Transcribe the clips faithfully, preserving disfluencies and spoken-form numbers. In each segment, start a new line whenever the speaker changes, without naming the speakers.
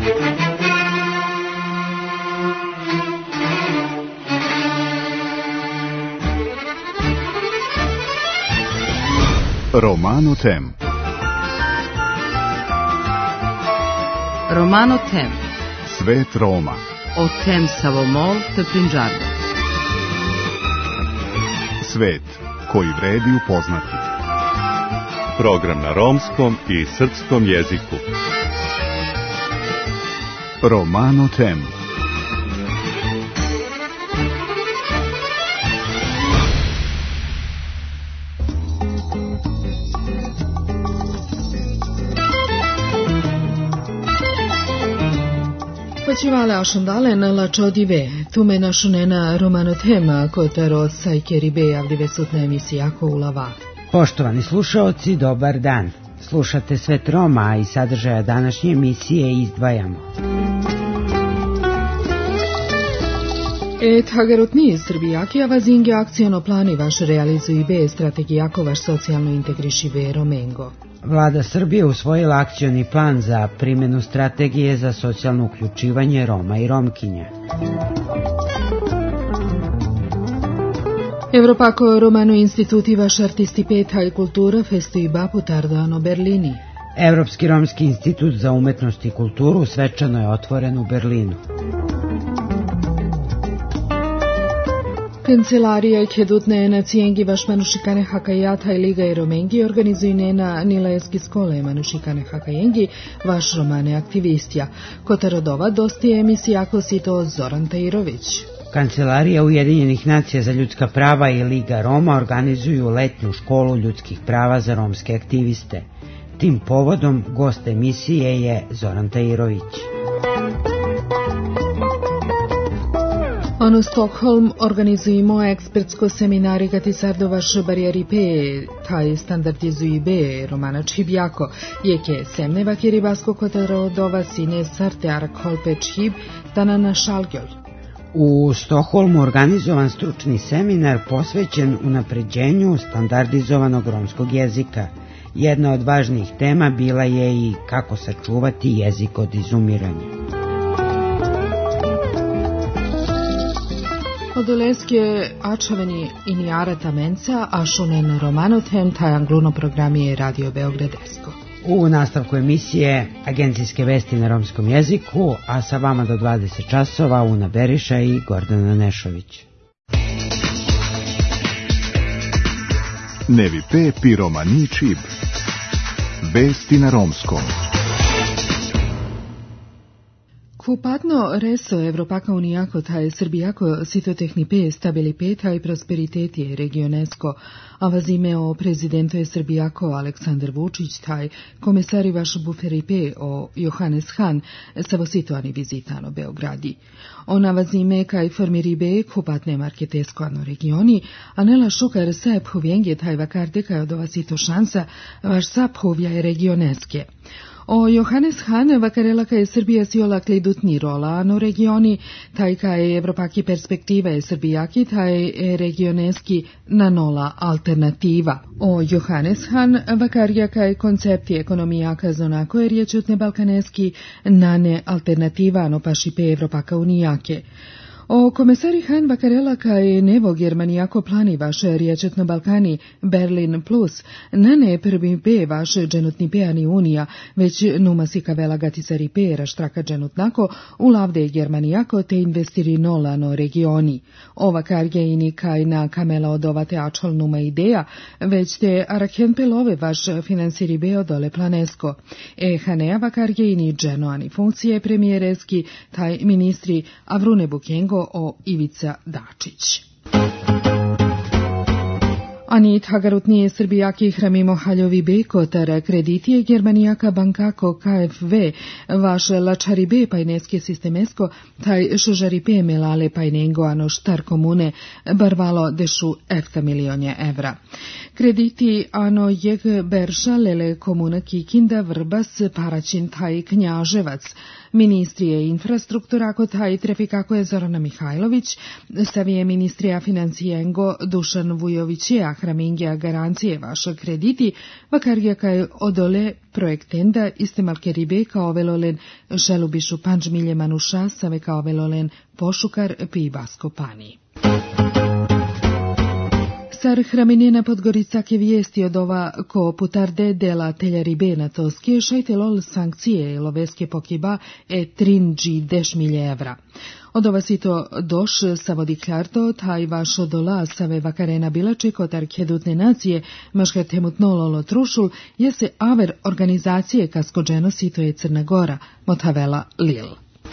Romano Tem.
Romano Tem.
Svet Roma.
O tem Savomol te Prinđardo.
Svet koji vredi upoznati.
Program na romskom i srpskom jeziku.
Romano Tem.
Počivale ašandale na lačodive, tume našunena Romano Tema, kotaro sajke ribe javljive sutna emisija Koulava.
Poštovani slušaoci, dobar dan. Slušate Svet Roma, a iz sadržaja današnje emisije izdvajamo.
Et hagarutni Srbijakija zingi akciono plani vaš realizuju be strategijako vaš socijalno integriši be Romengo.
Vlada Srbije usvojila akcioni plan za primjenu strategije za socijalno uključivanje Roma i Romkinja.
Evropako Romano instituti vaš artisti peta i kultura festu i bapu tardano Berlini.
Evropski romski institut za umetnost i kulturu svečano je otvoren u Berlinu.
Kancelarija i kedutne na cijengi vaš manušikane hakajata i liga i romengi organizujne na nilajeski skole manušikane hakajengi vaš romane aktivistija. Kotarodova dosti emisijako si to Zoran Tajirović.
Kancelarija Ujedinjenih nacija za ljudska prava i Liga Roma organizuju letnju školu ljudskih prava za romske aktiviste. Tim povodom gost emisije je Zoran Tajirović.
Ono Stockholm organizujemo ekspertsko seminari katisardo vaš barijeri pe, taj standardizuji be romanač hibjako, jeke semneva kiribasko kotarodova sine sarte arkolpeč hib, dana na šalgjol.
U Stokholmu organizovan stručni seminar posvećen unapređenju standardizovanog romskog jezika. Jedna od važnijih tema bila je i kako sačuvati jezik od izumiranja.
Odoleske ačaveni inijara menca, a šunen Romano Tem, taj angluno program je Radio Beogradesko.
U nastavku emisije Agencijske vesti na romskom jeziku, a sa vama do dvadeset časova Una Beriša i Gordana Nešović.
Nevi pe pi romani čib. Vesti na romskom.
Kupatno reso Evropaka unijako taj Srbijako sitotehni pe stabiliteta i prosperiteti regionesko, a vazime o prezidentu je Srbijako Aleksandar Vučić taj komesari vaš buferi pe o Johannes Han savo situani vizitano Beogradi. Ona vazime kaj formiri be kupatne marketesko ano regioni, a nela šukar se phovjenge taj vakarde kaj od ova sito šansa vaš sa phovja je regioneske. O Johannes Han vakarela ka je Srbija siola klidutni rola no regioni, taj ka je Evropaki perspektiva je Srbijaki, taj je regioneski na nola alternativa. O Johannes Han vakarja ka je koncepti ekonomijaka zonako je riječutne balkaneski na ne alternativa no paši pe Evropaka unijake. O komesari Han vakarela ka je nevo Germanijako plani vaše riječetno Balkani Berlin plus, ne ne prvi pe vaše dženutni peani unija, već numasi kavela gaticari pe raštraka dženutnako u lavde Germanijako te investiri nolano regioni. Ova karge ini kaj na kamela odovate ačol numa ideja, već te arakhen pelove vaš finansiri be odole planesko. E hanea vakarge ini dženoani funkcije premijereski, taj ministri Avrune Bukengo o Ivica Dačić. Ani tagarutnije Srbijaki hramimo haljovi be kotar kreditije Germanijaka bankako ka ef ve vaš lačari be pajneske sistemesko taj šužari pe melale pajnengo ano štar komune barvalo dešu efta milionje evra. Krediti ano jeg berša lele komuna Kikinda Vrbas Paraćin taj Knjaževac. Ministrije infrastruktura ako taj trafikako je Zorana Mihajlović, stavije ministrija financijengo Dušan Vujovićija hramingja garancije vaša krediti, vakargja kaj odole projektenda istemalke ribe kao velolen želubišu panđmilje manuša save kao velolen pošukar pi basko pani. Sar Hramenina Podgorica ke vijesti od ova ko putarde dela telja ribe na toske šajte lol sankcije loveske pokiba e trinđi deš milje evra. Od ova sito doš savodi klarto taj vašo dola save vakarena bilače kotar kedutne nacije maškar temutno lolo trušul je se aver organizacije kaskođeno sito je Crna Gora, motavela Lil.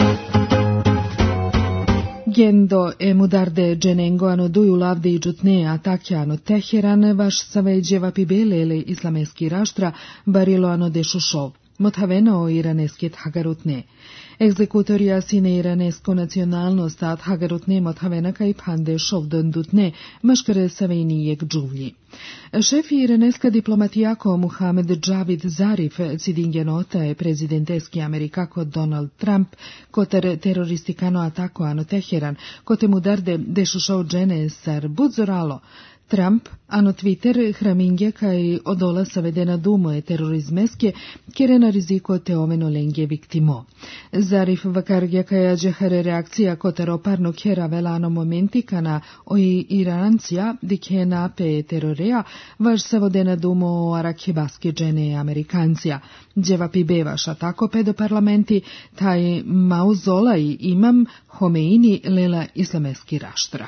Gendo e mudarde dženengo ano duju lavde i džutne atakja ano Teheran vaš saveđeva pibelele islameski raštra barilo ano dešušov. Motaveno o iranesket hagarutne. Egzekutorija sine iranesko nacionalno stat hagarutne motavena kaj pande šovdondutne maškare savejnijeg džuvlji. Šef iraneska diplomatijako Muhammed Javid Zarif cidingenota je prezidenteski Amerikako Donald Trump kotar teroristikano atako ano Teheran kote mudarde dešušov džene sar budzoralo. Trump, ano Twitter, hramingje kaj odola savedena dumo je terorizmeske, kere na riziko te oveno lengje viktimo. Zarif vakargja kaj džehare reakcija kotaro parno kera velano momenti kana oi Irancija dike nape terorea, vaš savodena dumo o arakebaske džene Amerikancija. Dževa pibevaša tako pedo parlamenti, taj mauzola i imam Homeini lela islameski raštra.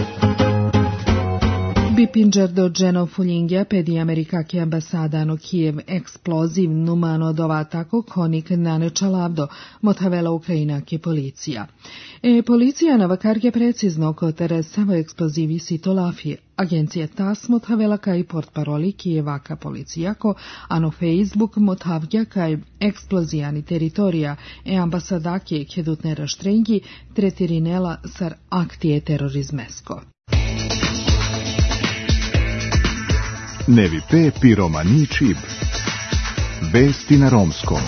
Bipinđer do dženo fuljingja pedi Amerikake ambasada no Kijev eksploziv numano dova tako konik naneća lavdo, motavela Ukrajinake policija. E policija na vakarge precizno kotere samo eksplozivi sito lafije. Agencija T A S motavela kaj portparoli Kijevaka policijako, ano Facebook motavlja kaj eksplozijani teritorija e ambasadake kedutne raštrengi tretirinela sar aktije terorizmesko.
Nevi pe piromani čib. Vesti na romskom.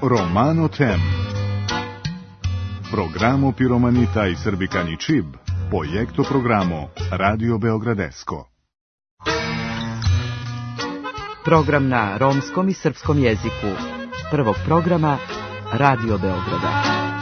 Romano Tem. Programo Piromanita i Srbikani Čib, projekto programo Radio Beogradesko.
Program na romskom i srpskom jeziku. Prvog programa Radio Beograda.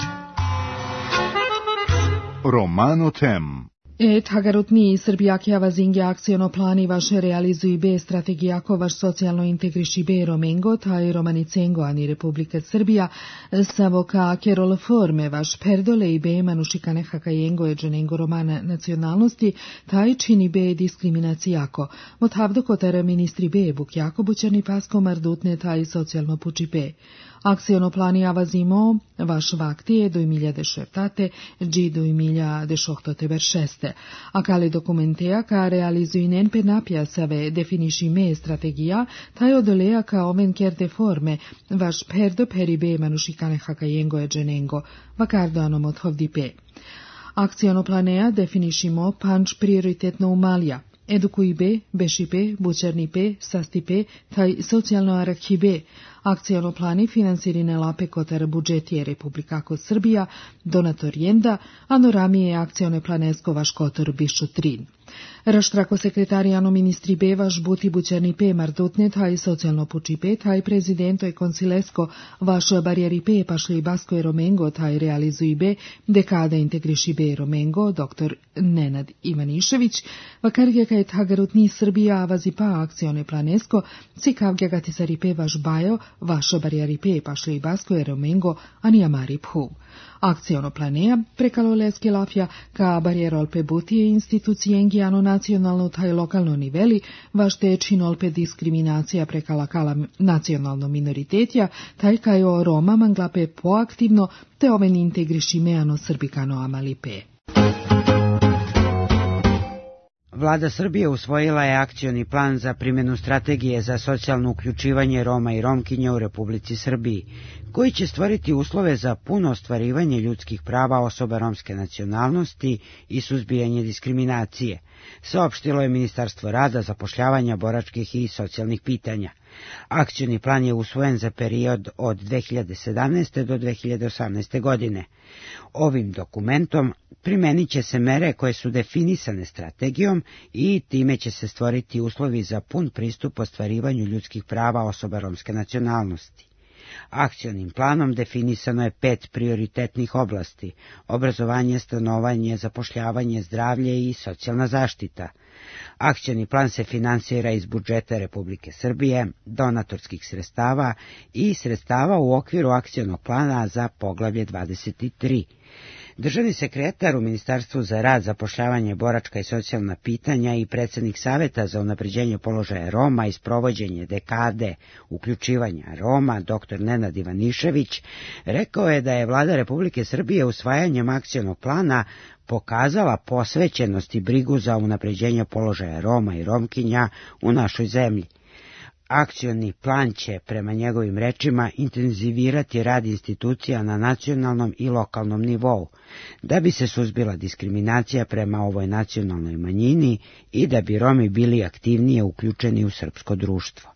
Romano Tem.
Et hagarutni Srbijak javazinge akciono plani vaše realizuj be strategijako vaš socijalno integriši be Romengo taj Romanicengo ani Republika Srbija savoka kerol forme vaš perdole i be manušikane hakajengo e dženengo romana nacionalnosti taj čini be diskriminacijako. Mothavdo kotere ministri be bukjako bučerni pasko mardutne taj socijalno puči be. Akciono plani avazimo vaš vaktije do imilja de šeptate, dži do imilja de šohtote veršeste. A kale dokumenteja ka realizuj nenpe napja save definiši me strategija, taj odoleja ka oven kerde forme, vaš perdo peribe manušikane hakajengo e dženengo, vakardo ano mothovdi pe. Akciono planeja definišimo panč prioritetno umalja. Edukuj be, beši pe, bučerni pe, sasti pe, taj socijalno arakhi be. Akciono plani finansirine lape kotar budžetije Republikako Srbija, donator jenda, ano ramije akcione planesko vaš kotor bišu trin. Raštrako sekretarijano ministri be vaš buti bučerni pe mardutne, taj socijalno puči pe, taj prezidento i koncilesko vaš barijeri pe pašli basko i Romengo, taj realizuj be, dekada integriši be Romengo, doktor Nenad Ivanišević, vakargeka je tagarutni Srbija avazi pa akcione planesko, cikavgja gatisari pe vaš bajo, vaša barijeri pe pašli basko i Romengo, anijamari phu. Akciono planeja prekalo leski lafja ka barijerol pe butije institucijengi ano nacionalno taj lokalno niveli, vašte činol pe diskriminacija prekala kala nacionalno minoritetja, taj kajo Roma manglape poaktivno te oven integriši meano srbikano amali pe.
Vlada Srbije usvojila je akcioni plan za primjenu strategije za socijalno uključivanje Roma i Romkinja u Republici Srbiji, koji će stvoriti uslove za puno ostvarivanje ljudskih prava osoba romske nacionalnosti i suzbijanje diskriminacije, saopštilo je Ministarstvo rada, zapošljavanja, boračkih i socijalnih pitanja. Akcioni plan je usvojen za period od dve hiljade sedamnaeste. do dve hiljade osamnaeste. godine. Ovim dokumentom primenit će se mere koje su definisane strategijom i time će se stvoriti uslovi za pun pristup ostvarivanju ljudskih prava osoba romske nacionalnosti. Akcionim planom definisano je pet prioritetnih oblasti: obrazovanje, stanovanje, zapošljavanje, zdravlje i socijalna zaštita. Akcioni plan se finansira iz budžeta Republike Srbije, donatorskih sredstava i sredstava u okviru akcionog plana za poglavlje dvadeset tri. Državni sekretar u Ministarstvu za rad, zapošljavanje, boračka i socijalna pitanja i predsjednik Saveta za unapređenje položaja Roma i sprovođenje dekade uključivanja Roma, doktor Nenad Ivanišević, rekao je da je Vlada Republike Srbije usvajanjem akcionog plana pokazala posvećenost i brigu za unapređenje položaja Roma i Romkinja u našoj zemlji. Akcioni plan će, prema njegovim rečima, intenzivirati rad institucija na nacionalnom i lokalnom nivou, da bi se suzbila diskriminacija prema ovoj nacionalnoj manjini i da bi Romi bili aktivnije uključeni u srpsko društvo.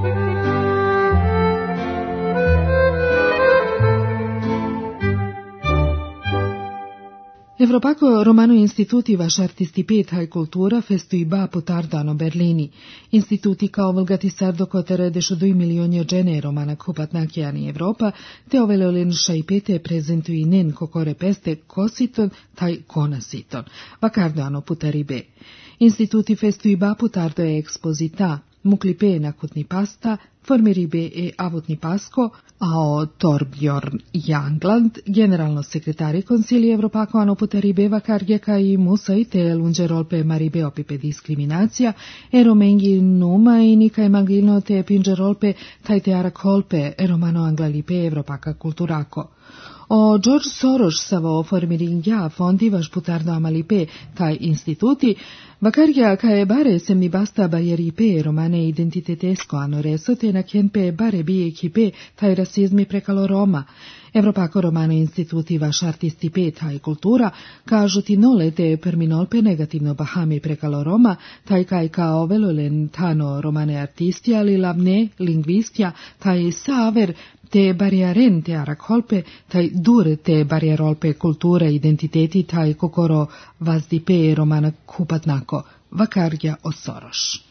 Evropako Romano instituti vaš artisti pet haj kultura festui ba potardano Berlini. Instituti kao vlgati sardo kotere dešo doj milionja džene Romana kupatnakijani Evropa, te ovelelen šajpete prezentuji nen kokore peste kositon taj konasiton. Vakardo ano putari be. Instituti festui ba potardo e ekspozita, muklipe nakutni pasta, formeribe e avutni pasko, a o Torbjorn Jangland, generalno sekretari konsilije Evropako ano putaribe vakargeka i musa i te lunđerolpe maribe opipe diskriminacija, e romengi numa i nikaj maglino te pinđerolpe taj te arakolpe e romano anglalipe Evropaka kulturako. O George Soros savo formiringja fondi vaš putardo amalipe taj instituti, vakarja kae bare se mi basta bajeripe romane identitetesko ano reso te na kenpe bare bi ekipe taj rasizmi prekalo Roma. Evropako romane instituti vaš artisti peta i kultura kažu ti nole te perminolpe negativno bahami prekalo Roma, taj kaj kao velolen tano romane artisti, ali lavne lingvistja, taj saver te bariaren te arakholpe, taj dur te barierolpe kulture identiteti, taj kokoro vazdipe romana kupatnako, vakarja osoroš.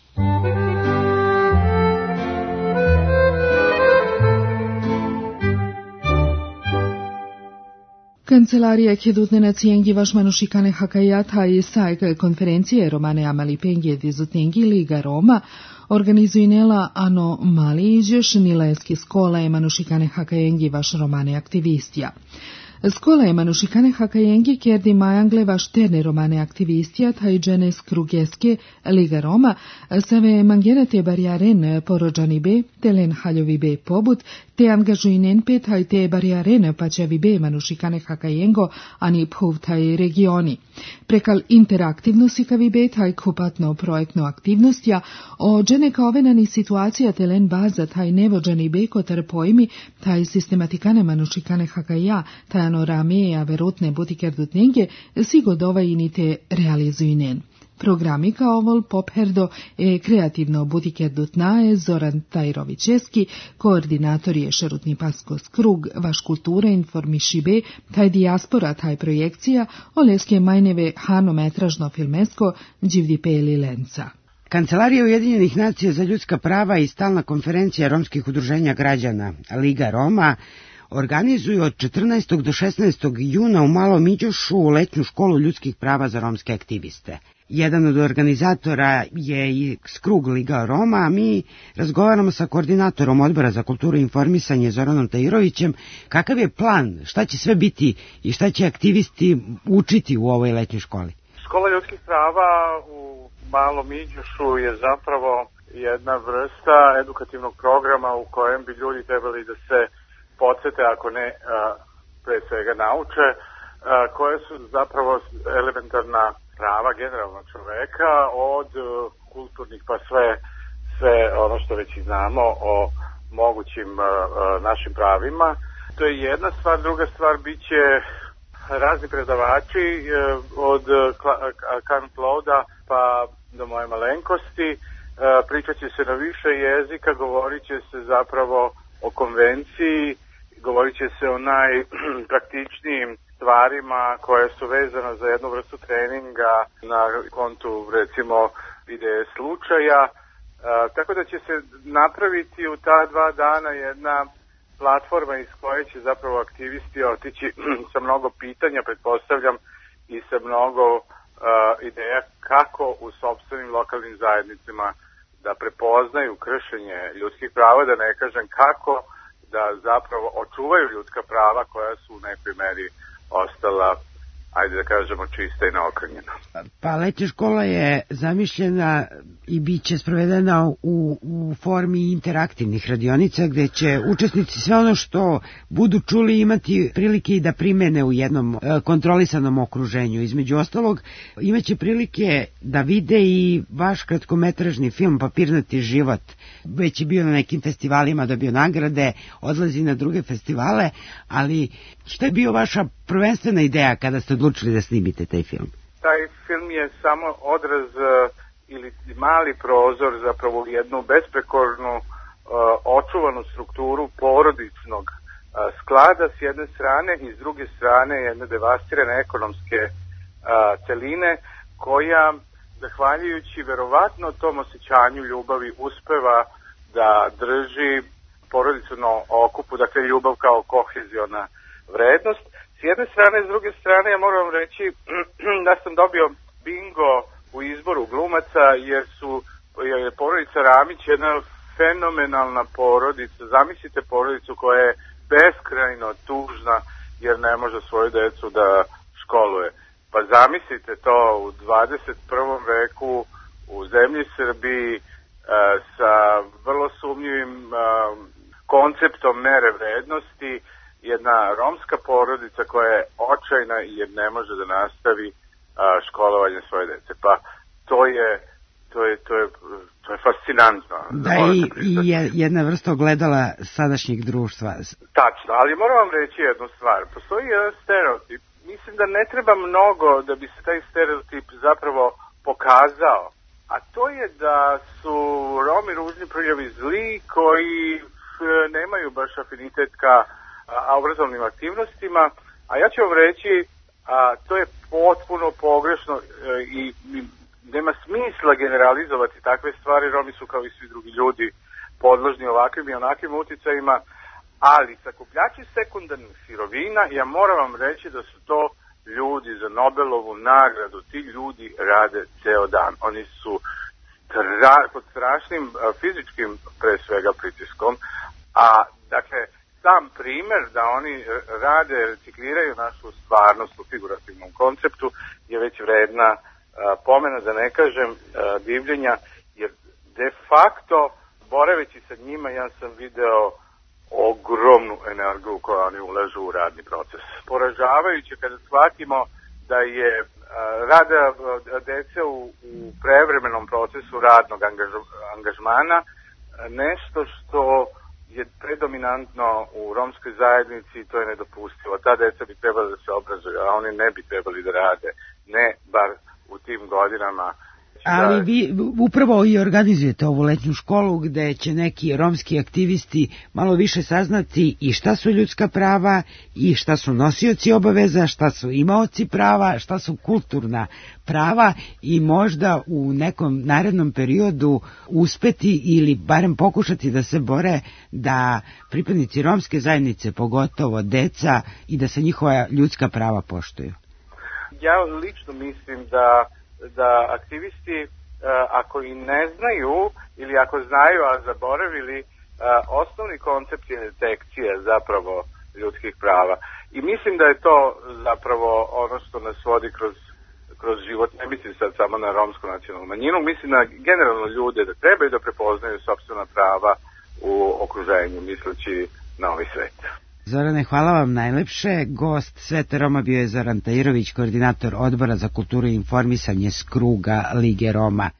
Kancelarija Kedutne nacijengi vaš manušikane hakajata i sajk konferencije romane amalipengi dizutengi Liga Roma organizuinela ano mali izjoš nileski skola je manušikane hakajengi vaš romane aktivistija. Skola je manušikane hakajengi kerdi majangle vaš terne romane aktivistija taj dženes krugeske Liga Roma save mangerate barijaren porođani be, telen haljovi be pobut, te angažuinen pe taj te barijaren pačevi be manušikane hakajengo ani phuv taj regioni. Prekal interaktivno sikavi be taj kupatno projektno aktivnostja, o džene kaovenani situacija telen baza taj nevođani be kotar pojmi, taj sistematikane manušikane hakaja, taj anoramije a verotne butikerdutnenge, sigodova inite realizuinen. Programi kao vol popherdo e kreativno butikerdutnaje Zoran Tajrovićeski, koordinator je šerutni paskos krug, vaš kultura informišibe, taj dijaspora, taj projekcija, oleske majneve hanometražno filmesko, dživdi peli lenca.
Kancelarija Ujedinjenih nacija za ljudska prava i stalna konferencija romskih udruženja građana Liga Roma organizuju od četrnaestog do šesnaestog juna u Malom Iđošu letnju školu ljudskih prava za romske aktiviste. Jedan od organizatora je i Skrug Liga Roma, a mi razgovaramo sa koordinatorom Odbora za kulturu i informisanje Zoranom Tajirovićem kakav je plan, šta će sve biti i šta će aktivisti učiti u ovoj letnjoj školi.
Škola ljudskih prava u Malom Iđošu je zapravo jedna vrsta edukativnog programa u kojem bi ljudi trebali da se podsjete, ako ne pre svega nauče, koje su zapravo elementarna prava generalno čoveka, od kulturnih pa sve, sve ono što već i znamo o mogućim našim pravima. To je jedna stvar. Druga stvar biće razni predavači od Kant Lauda pa do moje malenkosti. Pričat će se na više jezika, govorit će se zapravo o konvenciji, govorit će se o najpraktičnijim stvarima koje su vezane za jednu vrstu treninga na kontu, recimo, ideje slučaja. E, tako da će se napraviti u ta dva dana jedna platforma iz koje će zapravo aktivisti otići sa mnogo pitanja, pretpostavljam, i sa mnogo e, ideja kako u sopstvenim lokalnim zajednicama da prepoznaju kršenje ljudskih prava, da ne kažem kako da zapravo očuvaju ljudska prava koja su u nekoj meri ostala, ajde da kažemo, čista i neokrnjena.
Pa letnja škola je zamišljena i bit će sprovedena u, u formi interaktivnih radionica gde će učesnici sve ono što budu čuli imati prilike i da primene u jednom e, kontrolisanom okruženju. Između ostalog imaće prilike da vide i vaš kratkometražni film Papirnati život. Već je bio na nekim festivalima, dobio nagrade, odlazi na druge festivale, ali šta je bio vaša prvenstvena ideja kada ste odlučili da snimite taj film?
Taj film je samo odraz ili mali prozor zapravo jednu besprekornu uh, očuvanu strukturu porodičnog uh, sklada s jedne strane i s druge strane jedne devastirane ekonomske uh, celine koja, zahvaljujući verovatno tom osjećanju ljubavi, uspeva da drži porodicu na okupu, dakle ljubav kao koheziona vrednost. S jedne strane, s druge strane, ja moram reći da sam dobio bingo u izboru glumaca, jer su jer je porodica Ramić jedna fenomenalna porodica. Zamislite porodicu koja je beskrajno tužna jer ne može svoju decu da školuje. Pa zamislite to u dvadeset prvom veku u zemlji Srbiji e, sa vrlo sumnjivim e, konceptom mere vrednosti, jedna romska porodica koja je očajna jer ne može da nastavi a, školovanje svoje dece. Pa to je to je, to je, to je fascinantno.
Da, i, i jedna vrsta ogledala sadašnjeg društva.
Tačno, ali moram vam reći jednu stvar. Postoji jedan stereotip. Mislim da ne treba mnogo da bi se taj stereotip zapravo pokazao. A to je da su Romi ružni, prljavi, zli, koji nemaju baš afinitet ka obrazovnim aktivnostima. A ja ću vam reći, a, to je potpuno pogrešno e, i, i nema smisla generalizovati takve stvari. Romi su kao i svi drugi ljudi podložni ovakvim i onakvim uticajima, ali sakupljači sekundarnih sirovina, ja moram vam reći da su to ljudi za Nobelovu nagradu. Ti ljudi rade ceo dan. Oni su tra, pod strašnim a, fizičkim pre svega pritiskom, a dakle sam primer da oni rade, recikliraju našu stvarnost u figurativnom konceptu je već vredna a, pomena, da ne kažem a, divljenja, jer de facto boraveći sa njima ja sam video ogromnu energiju koju oni ulažu u radni proces. Poražavajuće kada shvatimo da je a, rad dece u, u prevremenom procesu radnog angaž, angažmana a, nešto što je predominantno u romskoj zajednici, to je nedopustivo. Ta deca bi trebali da se obrazuju, a oni ne bi trebali da rade, ne bar u tim godinama.
Ali vi upravo i organizujete ovu letnju školu gde će neki romski aktivisti malo više saznati i šta su ljudska prava i šta su nosioci obaveza, šta su imaoci prava, šta su kulturna prava i možda u nekom narednom periodu uspeti ili barem pokušati da se bore da pripadnici romske zajednice, pogotovo deca, i da se njihova ljudska prava poštuju.
Ja lično mislim da da aktivisti, ako i ne znaju ili ako znaju, a zaboravili, osnovni koncept je detekcija zapravo ljudskih prava. I mislim da je to zapravo ono što nas vodi kroz, kroz život. Ne mislim sad samo na romsku nacionalnu manjinu, mislim na generalno ljude da trebaju da prepoznaju sopstvena prava u okruženju, misleći na ovaj svet.
Zorane, hvala vam najlepše. Gost Svete Roma bio je Zoran Tajirović, koordinator Odbora za kulturu i informisanje s kruga Lige Roma.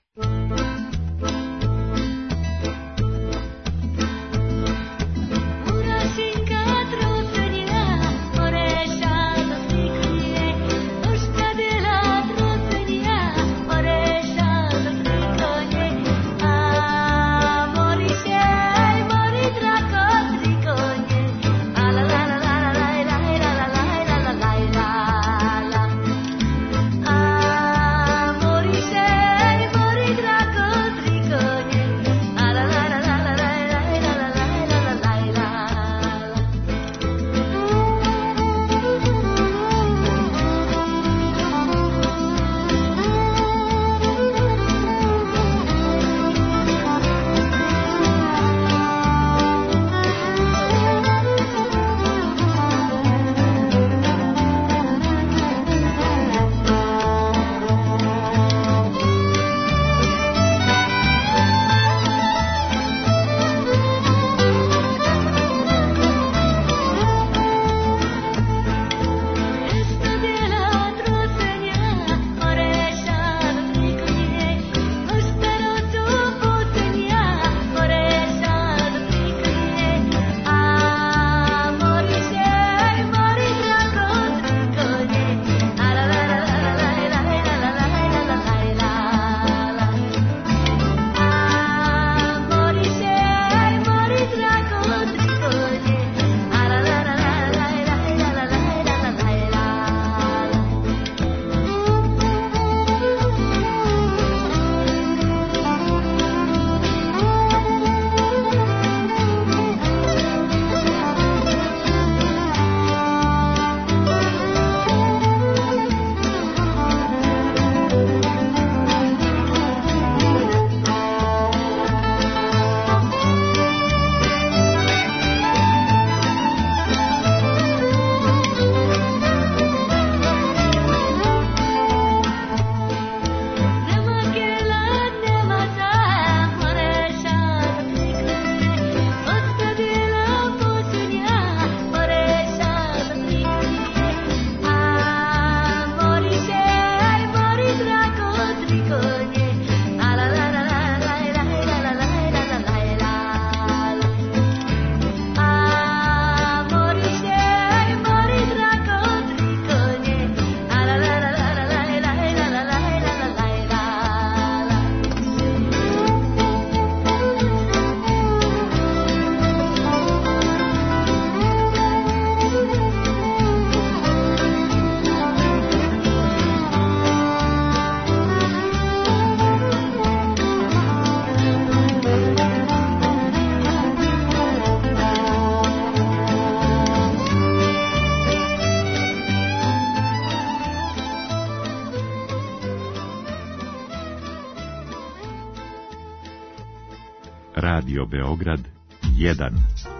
Amor y ser,
Radio Beograd jedan.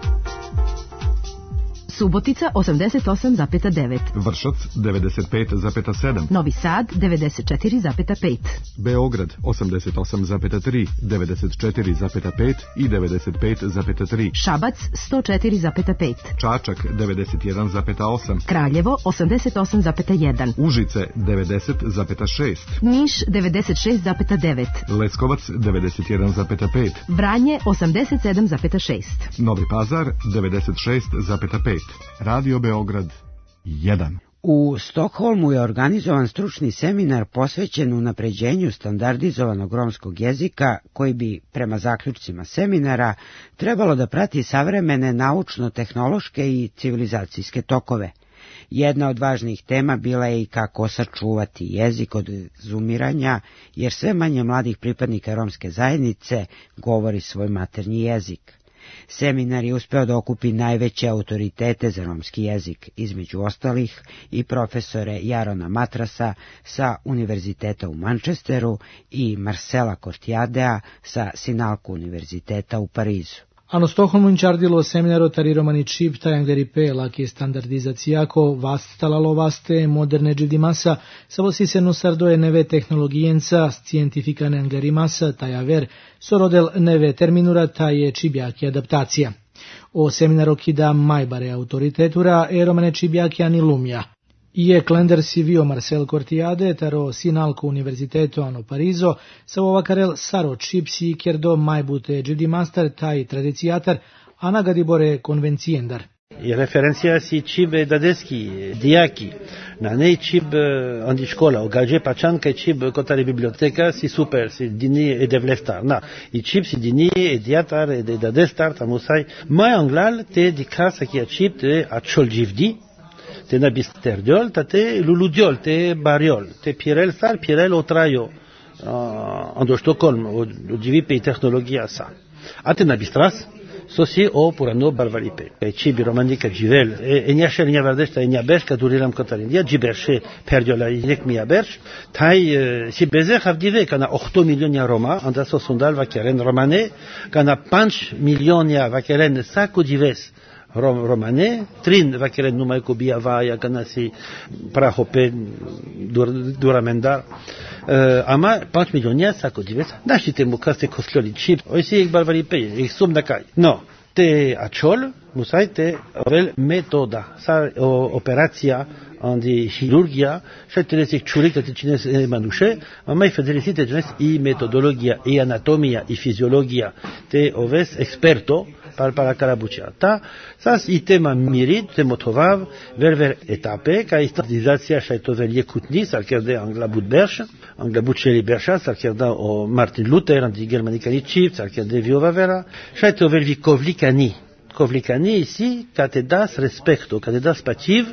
Subotica osamdeset osam zarez devet.
Vršac devedeset pet zarez sedam.
Novi Sad devedeset četiri zarez pet.
Beograd osamdeset osam zarez tri, devedeset četiri zarez pet i devedeset pet zarez tri.
Šabac sto četiri zarez pet.
Čačak devedeset jedan zarez osam.
Kraljevo osamdeset osam zarez jedan.
Užice devedeset zarez šest.
Niš devedeset šest zarez devet.
Leskovac devedeset jedan zarez pet.
Vranje osamdeset sedam zarez šest.
Novi Pazar devedeset šest zarez pet. Radio Beograd jedan.
U Stokholmu je organizovan stručni seminar posvećen unapređenju standardizovanog romskog jezika koji bi, prema zaključcima seminara, trebalo da prati savremene naučno-tehnološke i civilizacijske tokove. Jedna od važnih tema bila je i kako sačuvati jezik od izumiranja, jer sve manje mladih pripadnika romske zajednice govori svoj maternji jezik. Seminar je uspeo da okupi najveće autoritete za romski jezik, između ostalih i profesore Jarona Matrasa sa Univerziteta u Manchesteru i Marcela Cortiadea sa Sinalco Univerziteta u Parizu.
Ano Stokholmu inciardilo seminaro tari romani čip tajangleri pe laki standardizacijako vastalalo vaste moderne gidimasa savosi se nosardoje neve tehnologijenca scientifikane anglerimasa tajaver sorodel neve terminura taje čibjaki adaptacija. O seminaru kida majbare autoritetura e romane čibjaki ani lumja. Je klender si vio Marcel Cortiade taro Sinalco Universiteto ano Parizo sa ovakarel saro čipsi kerdo majbute gidimaster taj tradicijatar anagadibore konvencijendar.
I referencija si čibe dadeski, dijaki. Na nej čib andi škola, ogađe pačan kaj čib kotare biblioteka si super, si dini e devleftar. Na, i čib si dini e diatar e dadestar tamusaj. Maj anglal te dikasa ki a čib te a čoljivdi, te nabisterdiol, ta te luludiol, te bariol, te pirel sar, pirel otrajo, ando Stockholm, o divipe i tehnologija sa. A te nabistras, sosi o purano barvalipe. Kaj čibi romanika dživel, e njašel nja verdešta, e nja berš, kad uriram kotarindia, džiberše perdiola inek mi berš, taj si beze havdive, kana osam milionja Roma, anda so sundal vakeren romane, kana panč milionja vakeren sako dives, Rom, romane, trin vakeren numai ko biavaja kana si prahope dur, duramendar. Uh, ama panč milionja sako dives. Naštite mu kaste kosloli čip. Oj si ik barvari pe, ik sum nakaj. No, te achol, musaj te ovel metoda. Sa o, operacija andi chirurgia, še telesik čurik da ti čines manuše, ama i federicite čines i metodologija, i anatomija, i fiziologija, te oves eksperto, par para karabuča. Ta, sas i tema mirid, te motovav, ver ver etape, ka i standardizacija še to velje kutni, salkerde angla budberš, angla budšeli berša, salkerda o Martin Luther, andi germanikani čip, salkerde viova vera, še to velvi kovlikani. Kovlikani ici, ka te das respekto, ka te das pativ,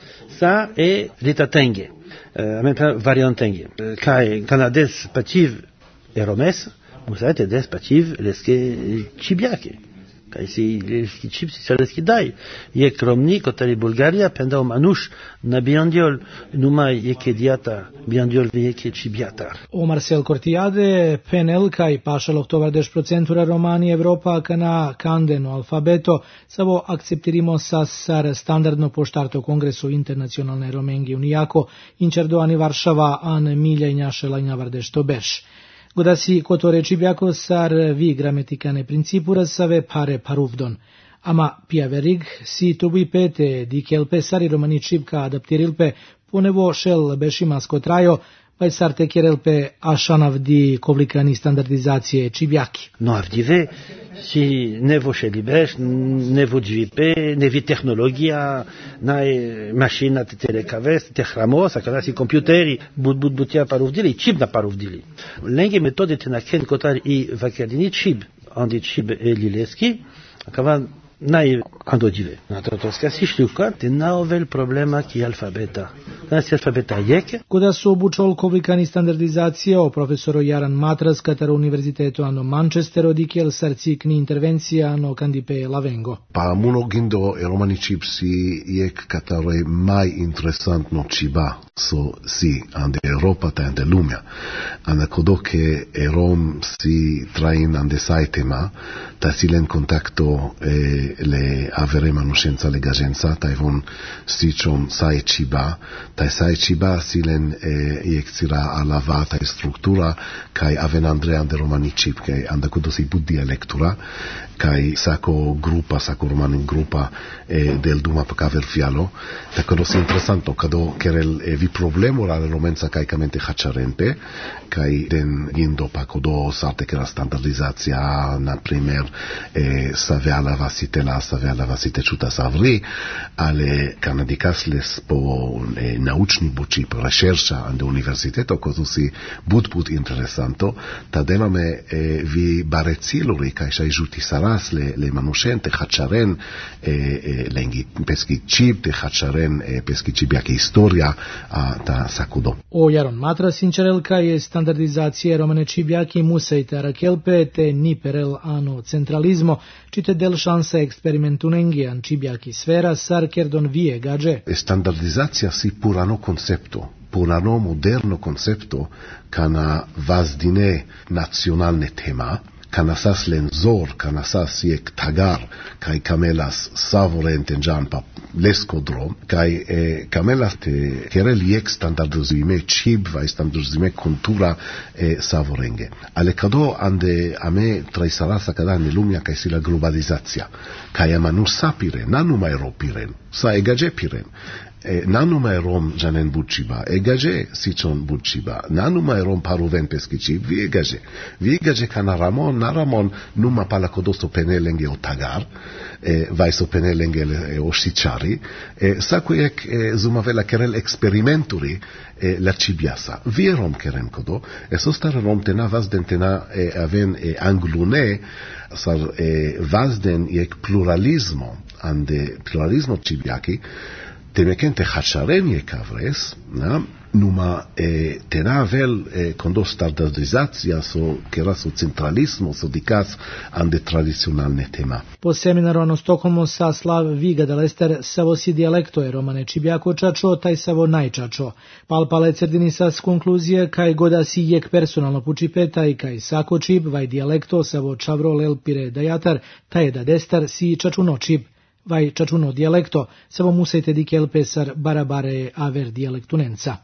sa e leta tenge, uh, même variantenge. Uh, kai canades pativ e romes, musai te des pativ leske chibiake. Kai si leski chips si leski dai. Je kromni kotari Bulgaria pendao manush na biandiol numai eke diata biandiol eke chibiatar.
O Marcel Cortiade penel kai pašalov tovardeš procentura Romani Evropa kana kandeno alfabeto savo akceptirimo sa sar standardno poštarto kongresu internacionalne romengi unijako inčerdoani Varšava an milja i njašela i navardeš to beš. Godasi kotore čibjako sar vi grametikane principura save pare paruvdon. Ama piaverig si tubi pete di kelpe sari romani čibka adaptirilpe ponevo šel bešimasko trajo, pa sar te kjerelpe ašanav di kovlikani standardizacije čibjaki.
No avdive, si nevo šeli beš, nevo džipe, nevi tehnologija, naj mašina te telekaves, te hramo, sakada si kompjuteri, bud bud butja paruvdili, čib na paruvdili. Lenge metode te naken kotar i vakerdini čib, andi čib e lileski, akavan naj andodive. Na totoska si šljuka, te naovel problema ki alfabeta. Danas je alfabeta jeke.
Koda su obučol kovlikani standardizacije o profesoro Jaran Matras kataro Univerzitetu ano Manchestero dikel sarcikni intervencija ano kandipe lavengo.
Pa muno gindo e romani čipsi jek katare mai interesantno čiba. so si ande Europa ta ande lumea. Anda codo che erom si train ande saitema, ta si len contacto eh, le avere manuscenza le gagenza, ta evon si cion sai ciba, ta sai ciba si len eh, iexira alava ta struttura, kai aven andre ande romani cip, kai anda codo si bud dialectura, kai saco grupa, saco romani grupa eh, del duma pa caver fialo, ta codo si interessanto, cado kerel eh, vi problemo la romenza kai camente hacharente, kai den gindo pa codo sarte che la standardizazia na primer eh, savea la vasitela, savea la vasite ciuta savri, ale canadicas les po eh, naučni buči, po rechercha ande universiteto, cozu si bud bud interessanto, ta denome eh, vi bareciluri, kai shai juti saras le, le manuscente, hacharen eh, eh, lengi peschi cip, de hacharen eh, peschi cibiaki historia, a ta sakudo.
O jaron matra sincerelka je standardizacije romane čibiaki musejte rakelpe te niperel ano centralizmo, čite del šanse eksperimentunengi an čibiaki sfera sar kerdon vie gađe.
Standardizacija si purano koncepto, purano moderno koncepto kana vazdine nacionalne tema, kana sas len zor, kana sas jek tagar, kai kamelas savorenten jan pa leskodrom, kai eh, kamelas te kerel jek standardizime čib, vai standardizime kultura eh, savorenge. Ale kado ande ame traisarasa kada ne lumia kai si la globalizacija, kai amanu sapiren, nanuma europiren, sa egaje piren. E, nanuma erom janen buciba, egaje sichon buciba, nanuma erom paruven pescici, vi egaje. Vi egaje kana ramon, na ramon numa pala kodosto penelenge o tagar, e, vaiso penelenge e, o sicari, e, saku ek e, zumavela kerel experimenturi e, la cibiasa. Vi erom keren kodo, e sostar erom tena vazden tena e, aven e, anglune, sar e, vazden ek pluralismo, ande pluralismo cibiaki, temekente hacharen je kavres, na, numa eh, tena vel eh, kondo standardizacija so kera so centralismo so dikas ande tradicionalne tema.
Po seminaru na Stokholmu sa Slav Viga da Lester savo si dialekto je romane čibiako čačo, taj savo najčačo. Pal pale cerdini sas konkluzije kaj goda si jek personalno pučipeta i kaj sako čib, vaj dialekto savo čavro lel pire dajatar, taj da destar si čačuno čib. Vai čačuno dialekto, savo musejte di kelpesar barabare aver dialektunenca.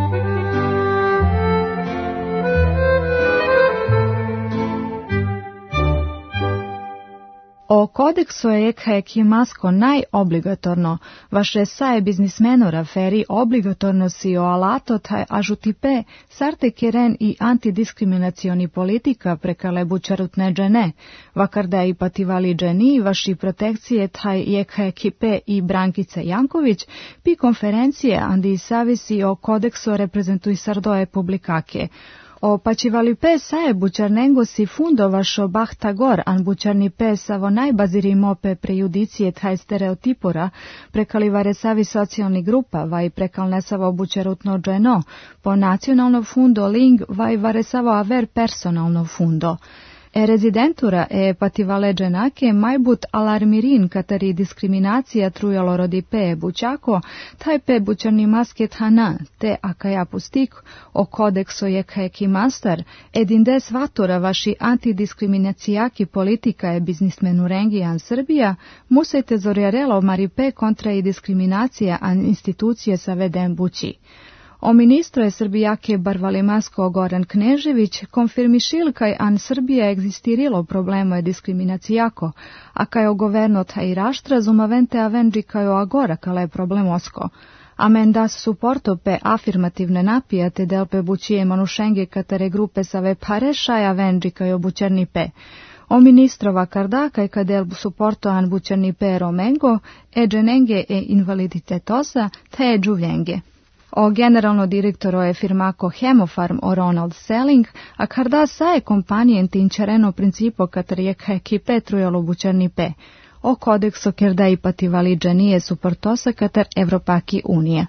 O kodeksu je kimasko najobligatorno, vaše saje biznismenor aferi obligatorno si o alato taj ažutipe, sarte keren i antidiskriminacioni politika prekale bučarutne džene, vakarda i pativali dženi, vaši protekcije taj je kipe i Brankice Janković, pi konferencije andi savisi o kodeksu reprezentuj sardoje publikake. O pačivali pe saje bučarnengo si fundo vašo bahta gor, an bučarni pe savo najbaziri mope prejudicije taj stereotipura, prekalivare savi socijalni grupa, vaj prekalne savo bučarutno dženo, po nacionalno fundo ling, vaj vare savo aver personalno fundo. E rezidentura e pativale dženake majbut alarmirin katari diskriminacija trujalo rodi pe bučako, taj pe bučarni masket hana, te akaja pustik, o kodekso je kajeki mastar, edindes vatura vaši antidiskriminacijaki politika je biznismenu rengijan Srbija, musajte zorjarelo maripe kontra i diskriminacija an institucije sa veden bući. O ministro je Srbijake Barvalimasko Goran Knežević konfirmišil kaj an Srbija egzistirilo problemo je diskriminacijako, a kaj o governo taj raštra zumavente avenđi kaj o agora kale problemosko. Amen das suporto pe afirmativne napijate del pe bučije manušenge katare grupe save parešaj avenđi kaj o bučerni pe. O ministrova kardaka i kadel suporto an bučerni pe romengo, e dženenge e invaliditetosa, te e džuvjenge. O generalno direktoro je firmako Hemofarm o Ronald Selling, a karda saje kompanijen tinčareno principo katar je ekipe trujalo bučarni pe. O kodekso kerda i pativali džanije suportosa katar Evropaki unije.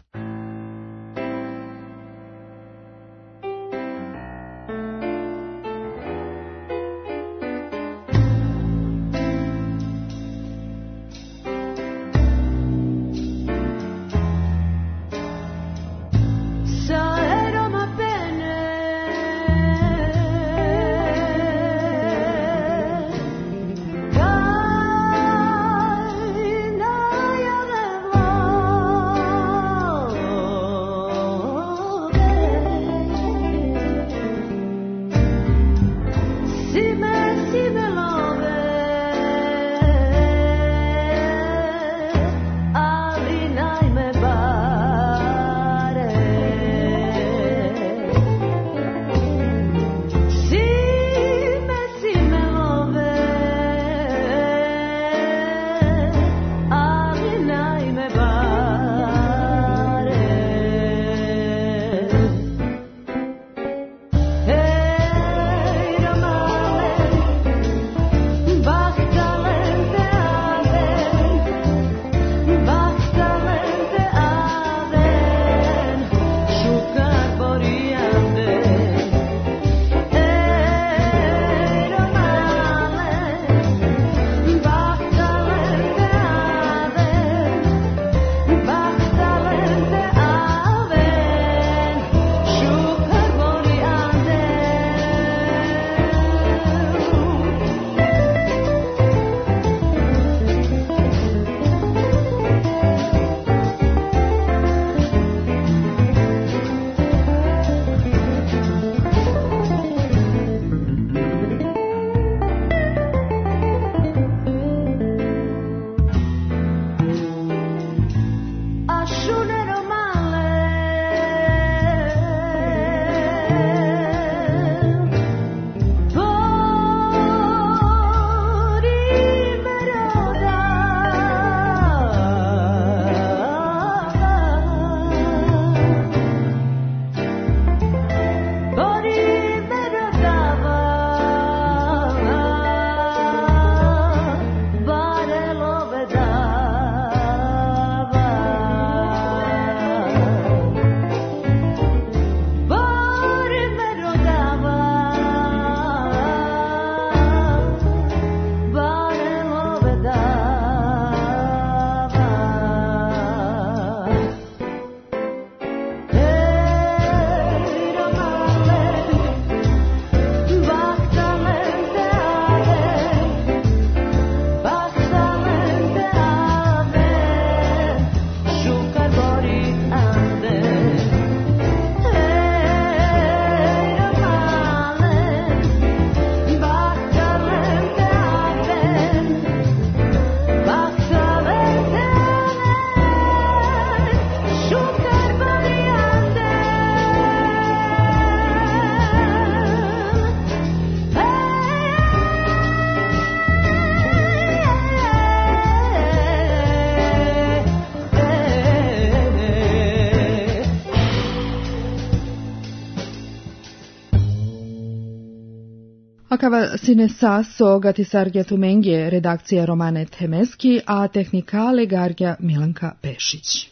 Akava sine saso gatisargja tumengje redakcija Romane Temeski, a tehnikale gargja Milanka Pešić.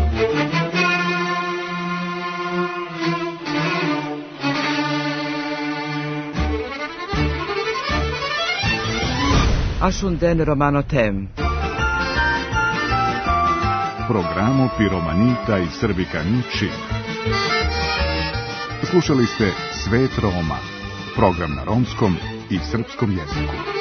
Ashunden Romano Tem.
Programo Piromanita i Srbikani Čib. Slušali ste Svet Roma, program na romskom i srpskom jeziku.